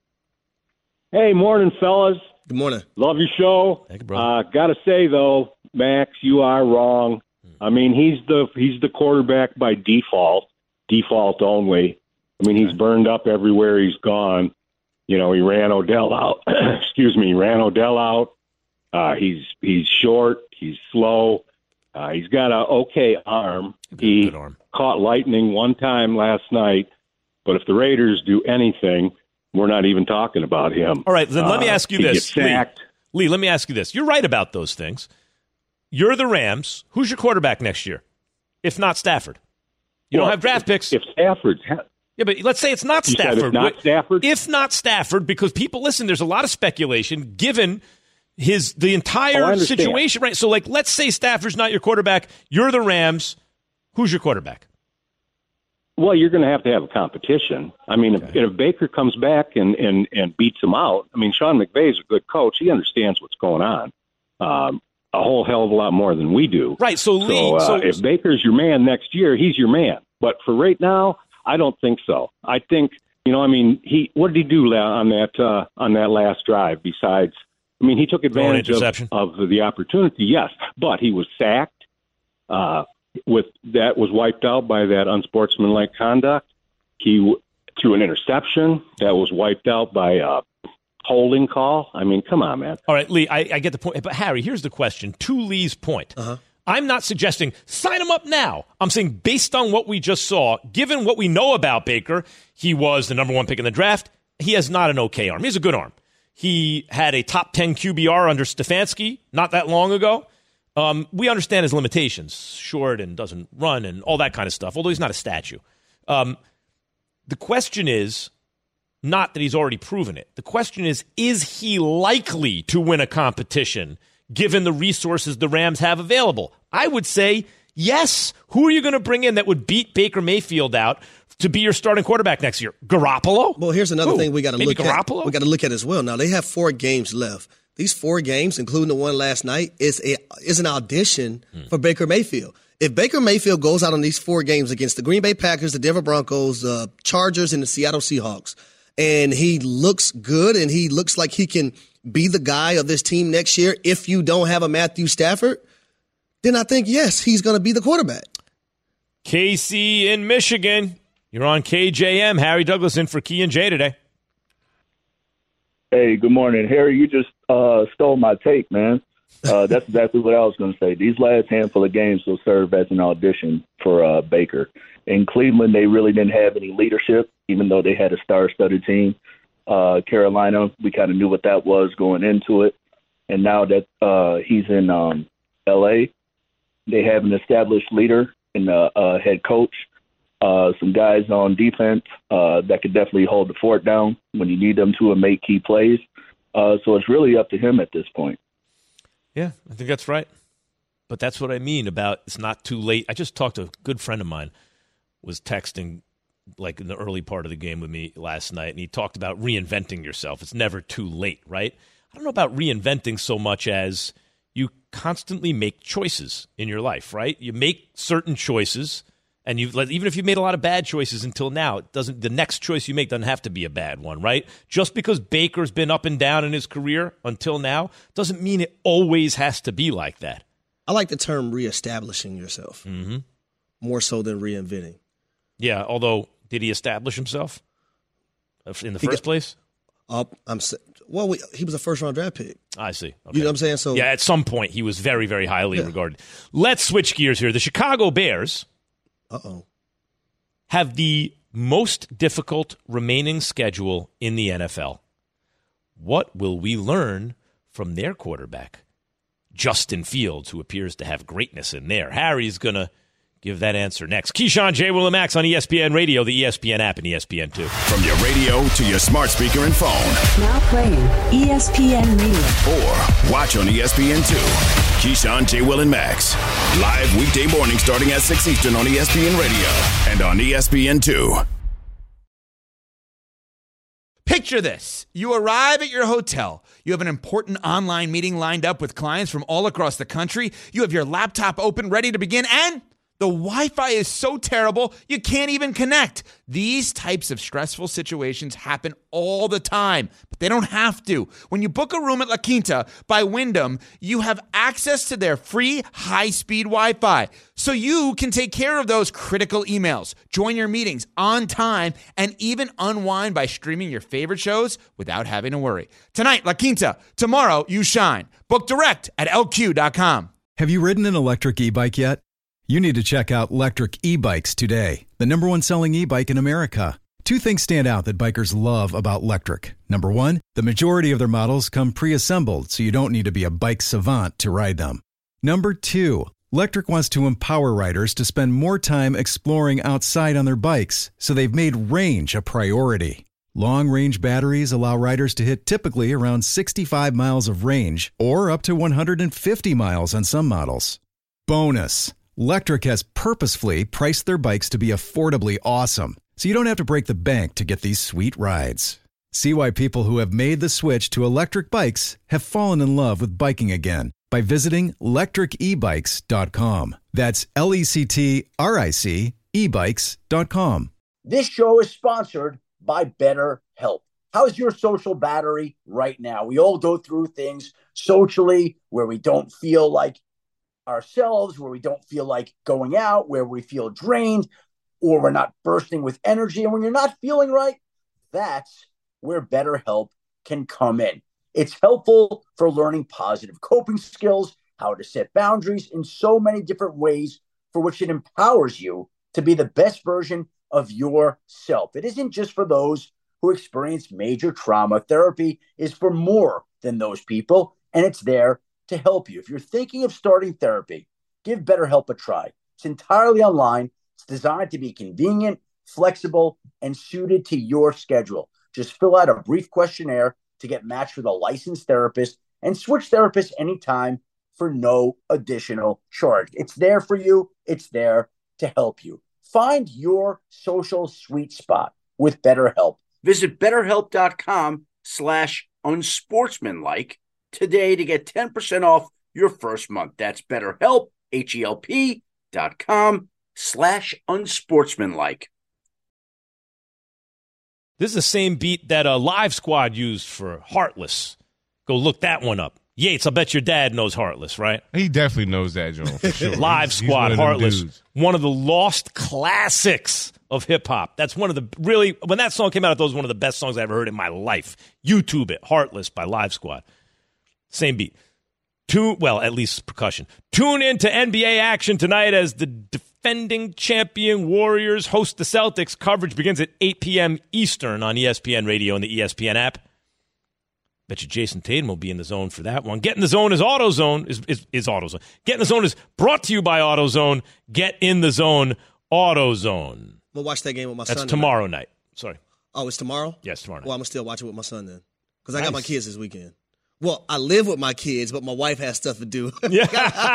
[SPEAKER 15] Hey, morning, fellas.
[SPEAKER 3] Good morning.
[SPEAKER 15] Love your show.
[SPEAKER 2] Thank you, brother.
[SPEAKER 15] Got to say, though, Max, you are wrong. I mean, he's the quarterback by default only. I mean, he's burned up everywhere he's gone. You know, he ran Odell out. He ran Odell out. He's short. He's slow. He's got an okay arm. Good arm. Caught lightning one time last night. But if the Raiders do anything, we're not even talking about him.
[SPEAKER 2] All right, then let me ask you this. Lee, let me ask you this. You're right about those things. You're the Rams. Who's your quarterback next year? If not Stafford. You don't have draft picks.
[SPEAKER 15] If Stafford's...
[SPEAKER 2] Yeah, but let's say it's not Stafford.
[SPEAKER 15] If not Stafford?
[SPEAKER 2] If not Stafford, because people, listen, there's a lot of speculation given the entire situation, right? So, like, let's say Stafford's not your quarterback. You're the Rams. Who's your quarterback?
[SPEAKER 15] Well, you're going to have a competition. I mean, if Baker comes back and beats him out, I mean, Sean McVay's a good coach. He understands what's going on a whole hell of a lot more than we do.
[SPEAKER 2] Right. So, Lee,
[SPEAKER 15] if Baker's your man next year, he's your man. But for right now, I don't think so. I think, what did he do on that last drive besides, he took advantage of the opportunity, yes, but he was sacked. That was wiped out by that unsportsmanlike conduct. He threw an interception that was wiped out by a holding call. I mean, come on, man.
[SPEAKER 2] All right, Lee, I get the point. But, Harry, here's the question. To Lee's point, I'm not suggesting sign him up now. I'm saying based on what we just saw, given what we know about Baker, he was the number one pick in the draft. He has not an okay arm. He has a good arm. He had a top 10 QBR under Stefanski not that long ago. We understand his limitations, short and doesn't run and all that kind of stuff, although he's not a statue. The question is not that he's already proven it. The question is he likely to win a competition given the resources the Rams have available? I would say yes. Who are you going to bring in that would beat Baker Mayfield out to be your starting quarterback next year? Garoppolo?
[SPEAKER 3] Well, here's another thing we got to look at.
[SPEAKER 2] Garoppolo?
[SPEAKER 3] We got to look at as well. Now, they have 4 games left. These 4 games, including the one last night, is an audition for Baker Mayfield. If Baker Mayfield goes out on these 4 games against the Green Bay Packers, the Denver Broncos, the Chargers, and the Seattle Seahawks, and he looks good and he looks like he can be the guy of this team next year if you don't have a Matthew Stafford, then I think, yes, he's going to be the quarterback.
[SPEAKER 2] Casey in Michigan. You're on KJM. Harry Douglas in for Key and J today.
[SPEAKER 16] Hey, good morning. Harry, you just stole my take, man. That's exactly what I was going to say. These last handful of games will serve as an audition for Baker. In Cleveland, they really didn't have any leadership, even though they had a star-studded team. Carolina, we kind of knew what that was going into it. And now that he's in L.A., they have an established leader and a head coach, some guys on defense that could definitely hold the fort down when you need them to and make key plays. So it's really up to him at this point.
[SPEAKER 2] Yeah, I think that's right. But that's what I mean about it's not too late. I just talked to a good friend of mine, was texting like in the early part of the game with me last night, and he talked about reinventing yourself. It's never too late, right? I don't know about reinventing so much as you constantly make choices in your life, right? You make certain choices, and even if you've made a lot of bad choices until now, the next choice you make doesn't have to be a bad one, right? Just because Baker's been up and down in his career until now doesn't mean it always has to be like that.
[SPEAKER 3] I like the term reestablishing yourself more so than reinventing.
[SPEAKER 2] Yeah, although, did he establish himself in the first place?
[SPEAKER 3] He was a first-round draft pick.
[SPEAKER 2] I see. Okay.
[SPEAKER 3] You know what I'm saying? So
[SPEAKER 2] yeah, at some point, he was very, very highly regarded. Let's switch gears here. The Chicago Bears have the most difficult remaining schedule in the NFL. What will we learn from their quarterback, Justin Fields, who appears to have greatness in there? Harry's going to give that answer next. Keyshawn, J. Will, and Max on ESPN Radio, the ESPN app, and ESPN2.
[SPEAKER 1] From your radio to your smart speaker and phone.
[SPEAKER 17] Now playing ESPN Radio.
[SPEAKER 1] Or watch on ESPN2. Keyshawn, J. Will, and Max. Live weekday morning starting at 6 Eastern on ESPN Radio and on ESPN2.
[SPEAKER 18] Picture this. You arrive at your hotel. You have an important online meeting lined up with clients from all across the country. You have your laptop open, ready to begin, and The Wi-Fi is so terrible, you can't even connect. These types of stressful situations happen all the time, but they don't have to. When you book a room at La Quinta by Wyndham, you have access to their free high-speed Wi-Fi, so you can take care of those critical emails, join your meetings on time, and even unwind by streaming your favorite shows without having to worry. Tonight, La Quinta. Tomorrow, you shine. Book direct at lq.com.
[SPEAKER 6] Have you ridden an electric e-bike yet? You need to check out Lectric E-Bikes today, the #1 selling e-bike in America. Two things stand out that bikers love about Lectric. Number one, the majority of their models come pre-assembled, so you don't need to be a bike savant to ride them. Number two, Lectric wants to empower riders to spend more time exploring outside on their bikes, so they've made range a priority. Long-range batteries allow riders to hit typically around 65 miles of range, or up to 150 miles on some models. Bonus! Lectric has purposefully priced their bikes to be affordably awesome, so you don't have to break the bank to get these sweet rides. See why people who have made the switch to electric bikes have fallen in love with biking again by visiting lectricebikes.com. That's LECTRIC ebikes.com.
[SPEAKER 19] This show is sponsored by BetterHelp. How's your social battery right now? We all go through things socially where we don't feel like ourselves, where we don't feel like going out, where we feel drained, or we're not bursting with energy. And when you're not feeling right, that's where BetterHelp can come in. It's helpful for learning positive coping skills, how to set boundaries in so many different ways, for which it empowers you to be the best version of yourself. It isn't just for those who experience major trauma. Therapy is for more than those people, and it's there to help you. If you're thinking of starting therapy, give BetterHelp a try. It's entirely online. It's designed to be convenient, flexible, and suited to your schedule. Just fill out a brief questionnaire to get matched with a licensed therapist and switch therapists anytime for no additional charge. It's there for you. It's there to help you. Find your social sweet spot with BetterHelp. Visit BetterHelp.com/unsportsmanlike today to get 10% off your first month. That's BetterHelp, HELP.com/unsportsmanlike.
[SPEAKER 2] This is the same beat that a Live Squad used for Heartless. Go look that one up. Yates, I bet your dad knows Heartless, right?
[SPEAKER 10] He definitely knows that, John, for sure.
[SPEAKER 2] Live Squad, Heartless. One of the lost classics of hip-hop. That's one of the, really, when that song came out, I thought it was one of the best songs I ever heard in my life. YouTube it, Heartless by Live Squad. Same beat. At least percussion. Tune in to NBA action tonight as the defending champion Warriors host the Celtics. Coverage begins at 8 p.m. Eastern on ESPN Radio and the ESPN app. Bet you Jason Tatum will be in the zone for that one. Get in the zone is AutoZone. Is AutoZone. Get in the zone is brought to you by AutoZone. Get in the zone, AutoZone.
[SPEAKER 3] We'll watch that game with my son.
[SPEAKER 2] That's tomorrow night. Sorry.
[SPEAKER 3] Oh, it's tomorrow?
[SPEAKER 2] Yes, tomorrow night.
[SPEAKER 3] Well, I'm going to still watch it with my son then. Because I got my kids this weekend. Well, I live with my kids, but my wife has stuff to do.
[SPEAKER 2] Yeah.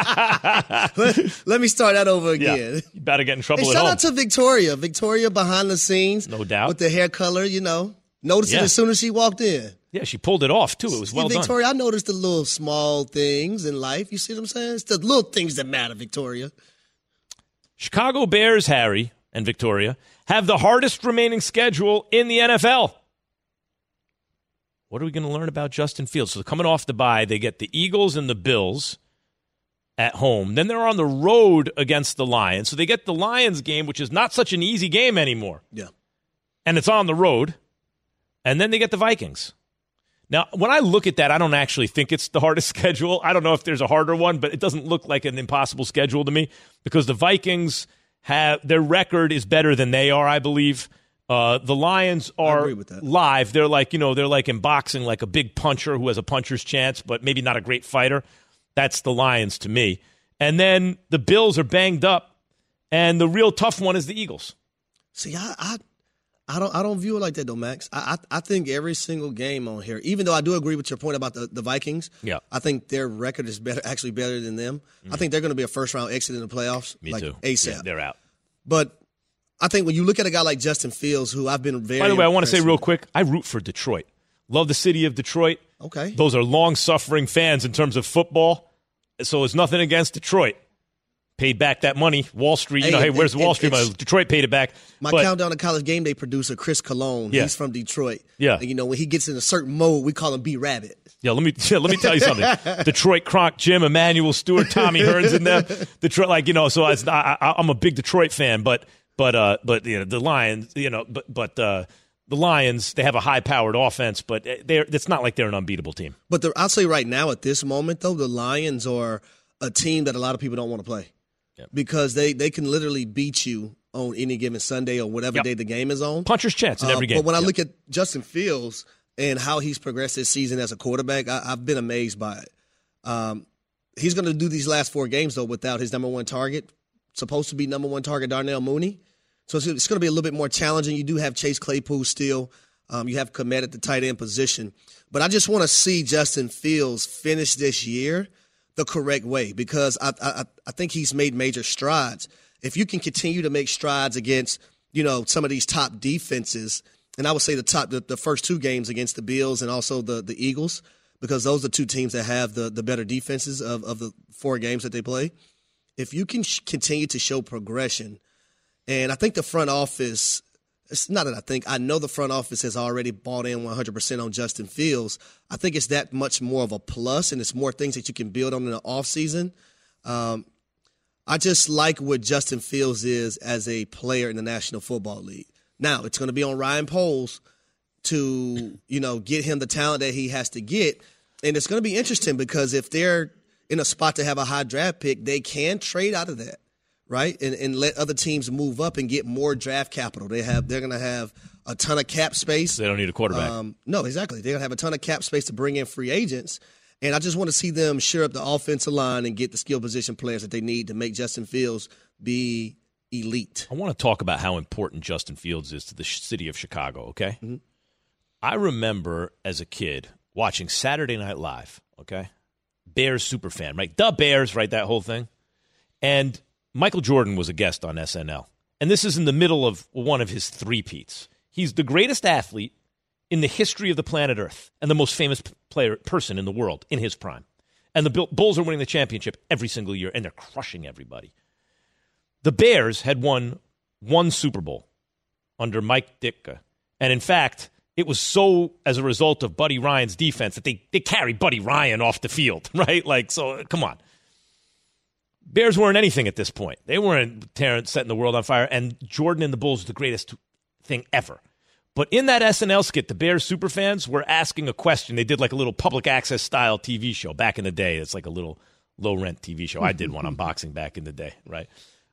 [SPEAKER 3] Let me start that over again.
[SPEAKER 2] Yeah. You better get in trouble
[SPEAKER 3] hey,
[SPEAKER 2] at
[SPEAKER 3] shout
[SPEAKER 2] home.
[SPEAKER 3] out to Victoria. Victoria behind the scenes.
[SPEAKER 2] No doubt.
[SPEAKER 3] With the hair color, Noticed it as soon as she walked in.
[SPEAKER 2] Yeah, she pulled it off, too. It was well done.
[SPEAKER 3] Victoria, I noticed the little small things in life. You see what I'm saying? It's the little things that matter, Victoria.
[SPEAKER 2] Chicago Bears, Harry and Victoria, have the hardest remaining schedule in the NFL. What are we going to learn about Justin Fields? So coming off the bye, they get the Eagles and the Bills at home. Then they're on the road against the Lions. So they get the Lions game, which is not such an easy game anymore.
[SPEAKER 3] Yeah.
[SPEAKER 2] And it's on the road. And then they get the Vikings. Now, when I look at that, I don't actually think it's the hardest schedule. I don't know if there's a harder one, but it doesn't look like an impossible schedule to me because the Vikings their record is better than they are, I believe. The Lions are live. They're like, they're like in boxing, like a big puncher who has a puncher's chance, but maybe not a great fighter. That's the Lions to me. And then the Bills are banged up, and the real tough one is the Eagles.
[SPEAKER 3] See, I don't view it like that though, Max. I think every single game on here, even though I do agree with your point about the Vikings, I think their record is better than them. Mm-hmm. I think they're going to be a first round exit in the playoffs.
[SPEAKER 2] Me too.
[SPEAKER 3] ASAP.
[SPEAKER 2] Yeah, they're out.
[SPEAKER 3] But I think when you look at a guy like Justin Fields, who I've been very.
[SPEAKER 2] By the way, I want to say real quick, I root for Detroit. Love the city of Detroit.
[SPEAKER 3] Okay.
[SPEAKER 2] Those are long suffering fans in terms of football, so it's nothing against Detroit. paid back that money. Wall Street, where's Wall Street? Detroit paid it back.
[SPEAKER 3] My Countdown to College Game Day producer, Chris Cologne, he's from Detroit.
[SPEAKER 2] Yeah.
[SPEAKER 3] And, when he gets in a certain mode, we call him B-Rabbit.
[SPEAKER 2] Yeah, let me tell you something. Detroit Kronk, Jim, Emmanuel Stewart, Tommy Hearns in them. Detroit, so I'm a big Detroit fan, but the Lions, the Lions, they have a high-powered offense, but it's not like they're an unbeatable team.
[SPEAKER 3] But I'll say right now, at this moment, though, the Lions are a team that a lot of people don't want to play because they can literally beat you on any given Sunday or whatever day the game is on.
[SPEAKER 2] Puncher's chance in every game.
[SPEAKER 3] But when I look at Justin Fields and how he's progressed this season as a quarterback, I've been amazed by it. He's going to do these last 4 games, though, without his number one target, supposed to be number one target, Darnell Mooney. So it's going to be a little bit more challenging. You do have Chase Claypool still. You have Kmet at the tight end position. But I just want to see Justin Fields finish this year the correct way because I think he's made major strides. If you can continue to make strides against, some of these top defenses, and I would say the first 2 games against the Bills and also the Eagles, because those are 2 teams that have the better defenses of the 4 games that they play. If you can continue to show progression, and I think the front office, it's not that I know the front office has already bought in 100% on Justin Fields. I think it's that much more of a plus, and it's more things that you can build on in the offseason. I just like what Justin Fields is as a player in the National Football League. Now, it's going to be on Ryan Poles to, get him the talent that he has to get. And it's going to be interesting because if they're in a spot to have a high draft pick, they can trade out of that, right? And let other teams move up and get more draft capital. They're going to have a ton of cap space.
[SPEAKER 2] They don't need a quarterback.
[SPEAKER 3] No, exactly. They're going to have a ton of cap space to bring in free agents. And I just want to see them shore up the offensive line and get the skill position players that they need to make Justin Fields be elite.
[SPEAKER 2] I want to talk about how important Justin Fields is to the city of Chicago, okay? Mm-hmm. I remember as a kid watching Saturday Night Live, okay? Bears superfan, right? The Bears, right? That whole thing. And Michael Jordan was a guest on SNL. And this is in the middle of one of his three-peats. He's the greatest athlete in the history of the planet Earth and the most famous person in the world in his prime. And the Bulls are winning the championship every single year, and they're crushing everybody. The Bears had won 1 Super Bowl under Mike Ditka. And in fact, it was so as a result of Buddy Ryan's defense that they carried Buddy Ryan off the field, right? So, come on. Bears weren't anything at this point. They weren't setting the world on fire, and Jordan and the Bulls were the greatest thing ever. But in that SNL skit, the Bears superfans were asking a question. They did like a little public access style TV show back in the day. It's like a little low-rent TV show. I did one on boxing back in the day, right?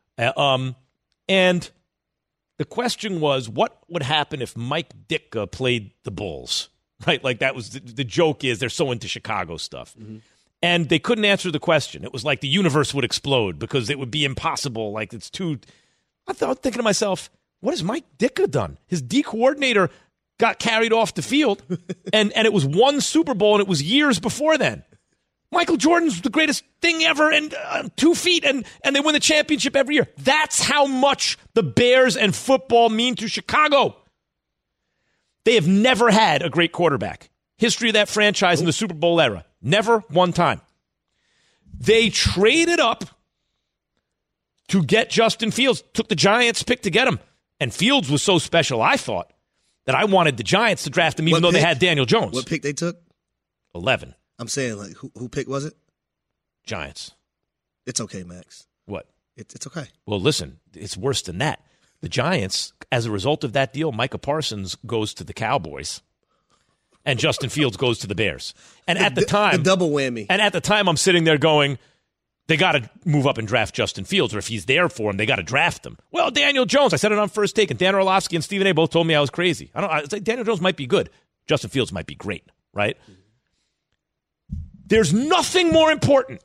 [SPEAKER 2] And the question was, what would happen if Mike Ditka played the Bulls, right? Like that was the joke is they're so into Chicago stuff. Mm-hmm. And they couldn't answer the question. It was like the universe would explode because it would be impossible. Like it's too – I thought thinking to myself, what has Mike Ditka done? His D coordinator got carried off the field, and it was 1 Super Bowl, and it was years before then. Michael Jordan's the greatest thing ever, and 2 feet, and they win the championship every year. That's how much the Bears and football mean to Chicago. They have never had a great quarterback. History of that franchise in the Super Bowl era. Never one time. They traded up to get Justin Fields, took the Giants pick to get him. And Fields was so special, I thought, that I wanted the Giants to draft him even though they had Daniel Jones.
[SPEAKER 3] What pick they took?
[SPEAKER 2] 11.
[SPEAKER 3] I'm saying, like, who pick was it?
[SPEAKER 2] Giants.
[SPEAKER 3] It's okay, Max.
[SPEAKER 2] What?
[SPEAKER 3] It's okay.
[SPEAKER 2] Well, listen, it's worse than that. The Giants, as a result of that deal, Micah Parsons goes to the Cowboys, and Justin Fields goes to the Bears. And at the time,
[SPEAKER 3] the double whammy.
[SPEAKER 2] And at the time, I'm sitting there going, they got to move up and draft Justin Fields, or if he's there for him, they got to draft him. Well, Daniel Jones, I said it on First Take, and Dan Orlovsky and Stephen A. both told me I was crazy. I say Daniel Jones might be good. Justin Fields might be great, right? There's nothing more important.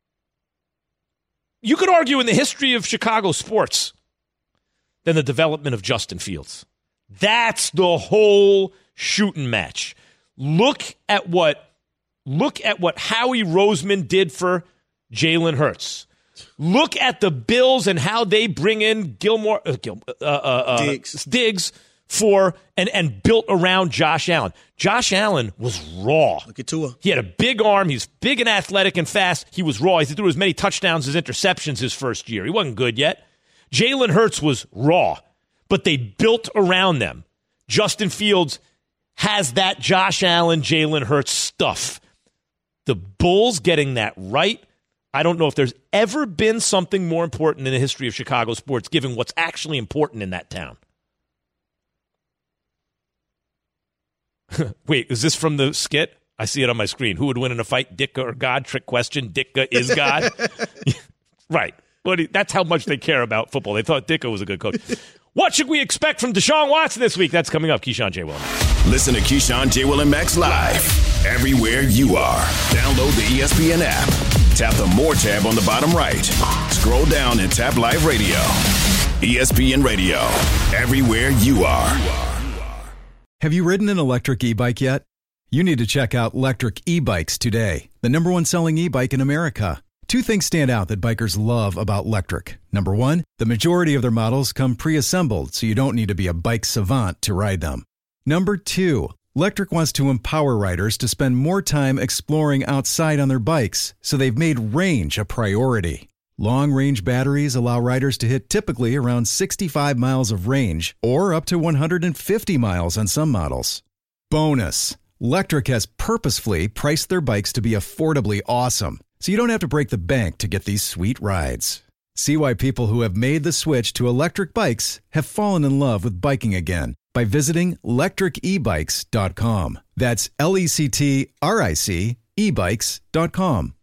[SPEAKER 2] You could argue in the history of Chicago sports than the development of Justin Fields. That's the whole shooting match. Look at what Howie Roseman did for Jalen Hurts. Look at the Bills and how they bring in Diggs for and built around Josh Allen. Josh Allen was raw.
[SPEAKER 3] Look at Tua.
[SPEAKER 2] He had a big arm. He's big and athletic and fast. He was raw. He threw as many touchdowns as interceptions his first year. He wasn't good yet. Jalen Hurts was raw, but they built around them. Justin Fields has that Josh Allen, Jalen Hurts stuff. The Bulls getting that right. I don't know if there's ever been something more important in the history of Chicago sports, given what's actually important in that town. Wait, is this from the skit? I see it on my screen. Who would win in a fight, Ditka or God? Trick question. Ditka is God. Right. That's how much they care about football. They thought Ditka was a good coach. What should we expect from Deshaun Watson this week? That's coming up. Keyshawn, J. Will, and Max.
[SPEAKER 1] Listen to Keyshawn, J. Will, and Max live everywhere you are. Download the ESPN app. Tap the More tab on the bottom right. Scroll down and tap Live Radio. ESPN Radio. Everywhere you are.
[SPEAKER 6] Have you ridden an electric e-bike yet? You need to check out Electric E-Bikes today, the #1 selling e-bike in America. Two things stand out that bikers love about Electric. Number one, the majority of their models come pre-assembled, so you don't need to be a bike savant to ride them. Number two, Electric wants to empower riders to spend more time exploring outside on their bikes, so they've made range a priority. Long-range batteries allow riders to hit typically around 65 miles of range, or up to 150 miles on some models. Bonus, Electric has purposefully priced their bikes to be affordably awesome, so you don't have to break the bank to get these sweet rides. See why people who have made the switch to electric bikes have fallen in love with biking again by visiting electricebikes.com. That's LECTRIC ebikes.com.